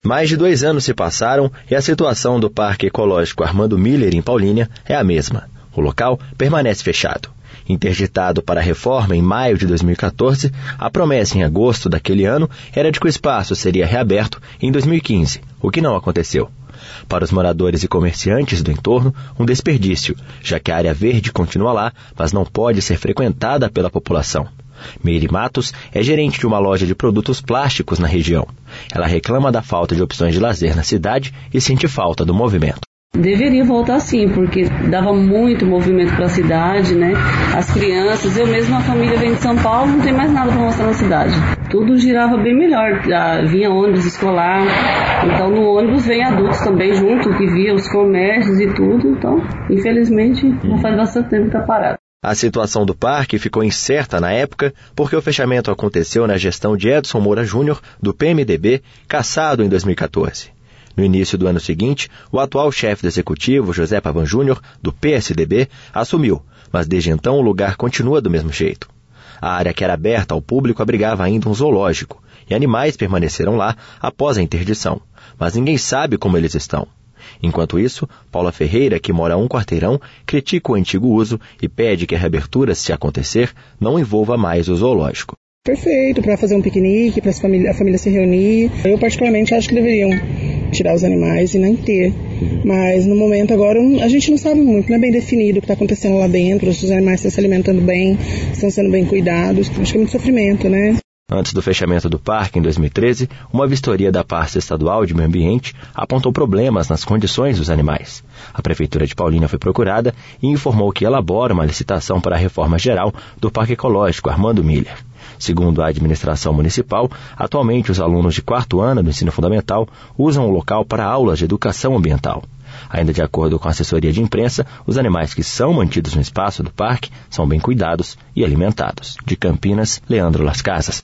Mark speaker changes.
Speaker 1: Mais de 2 anos se passaram e a situação do Parque Ecológico Armando Miller, em Paulínia, é a mesma. O local permanece fechado. Interditado para a reforma em maio de 2014, a promessa em agosto daquele ano era de que o espaço seria reaberto em 2015, o que não aconteceu. Para os moradores e comerciantes do entorno, um desperdício, já que a área verde continua lá, mas não pode ser frequentada pela população. Meire Matos é gerente de uma loja de produtos plásticos na região. Ela reclama da falta de opções de lazer na cidade e sente falta do movimento.
Speaker 2: Deveria voltar sim, porque dava muito movimento para a cidade, né? As crianças, eu mesmo, a família vem de São Paulo, não tem mais nada para mostrar na cidade. Tudo girava bem melhor, vinha ônibus escolar, então no ônibus vem adultos também junto, que via os comércios e tudo, então infelizmente já faz bastante tempo que está parado.
Speaker 1: A situação do parque ficou incerta na época porque o fechamento aconteceu na gestão de Edson Moura Júnior, do PMDB, cassado em 2014. No início do ano seguinte, o atual chefe do executivo, José Pavan Júnior, do PSDB, assumiu, mas desde então o lugar continua do mesmo jeito. A área que era aberta ao público abrigava ainda um zoológico, e animais permaneceram lá após a interdição, mas ninguém sabe como eles estão. Enquanto isso, Paula Ferreira, que mora a um quarteirão, critica o antigo uso e pede que a reabertura, se acontecer, não envolva mais o zoológico.
Speaker 3: Perfeito, para fazer um piquenique, para a família se reunir. Eu particularmente acho que deveriam tirar os animais e nem ter. Mas no momento agora a gente não sabe muito, não é bem definido o que está acontecendo lá dentro, se os animais estão se alimentando bem, estão sendo bem cuidados. Acho que é muito sofrimento, né?
Speaker 1: Antes do fechamento do parque, em 2013, uma vistoria da Pasta Estadual de Meio Ambiente apontou problemas nas condições dos animais. A Prefeitura de Paulínia foi procurada e informou que elabora uma licitação para a reforma geral do Parque Ecológico Armando Miller. Segundo a administração municipal, atualmente os alunos de 4º ano do ensino fundamental usam o local para aulas de educação ambiental. Ainda de acordo com a assessoria de imprensa, os animais que são mantidos no espaço do parque são bem cuidados e alimentados. De Campinas, Leandro Las Casas.